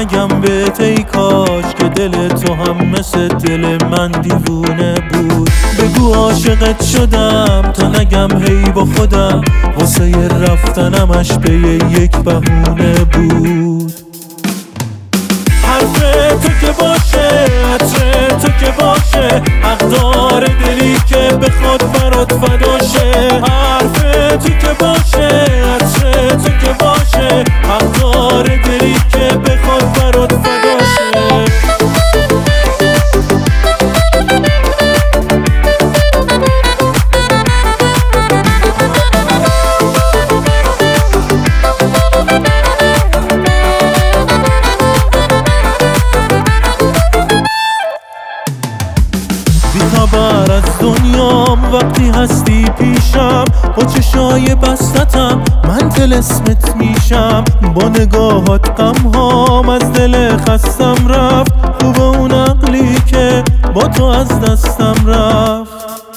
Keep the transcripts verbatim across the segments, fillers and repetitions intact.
نگم بهت ای کاش که دل تو هم مثل دل من دیوونه بود. بگو عاشقت شدم تا نگم هی با خودم، واسه رفتنمش به یک بهونه بود. حرف تو که باشه، عطر تو که باشه، حق داره دلی که بخواد برات فداشه. حرف تو که باشه، عطر تو که باشه، حق داره دلی که بخواد برات فداشه. بی‌خبر از دنیام وقتی هستی پیشم، با چشای بستتم من طلسمت میشم. با نگاهات غمهام از دل خستم رفت، خوب اون عقلی که با تو از دستم رفت.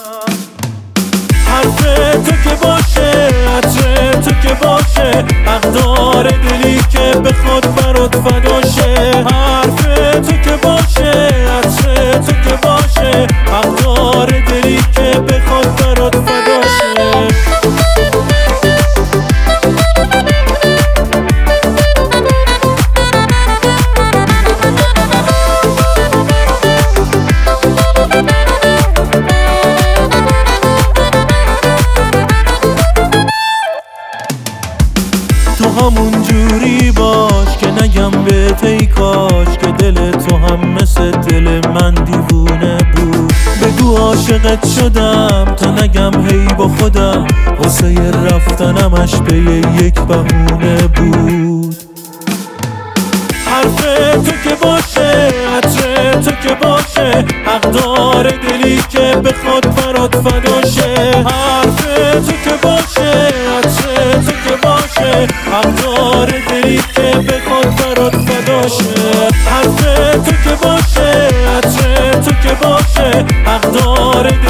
حرف تو که باشه، عطر تو که باشه، حق داره دلی که بخواد برات فداشه. حرف تو که باشه، عطر تو که باشه، حق داره دلی که بخواد برات فداشه. تو همون جوری باش که نگم بهت ای کاش که دل تو هم مثل دل من دیوونه بود. بگو عاشقت شدم تا نگم هی با خودم، واسه رفتنمش به یک بهونه بود. حرف تو که باشه، عطر تو که باشه، حق داره دلی که بخواد برات فداشه. حرف تو که باشه، عطر تو که باشه، حق داره دلی که بخواد برات فداشه. حرف تو که باشه، عطر تو که باشه، حق داره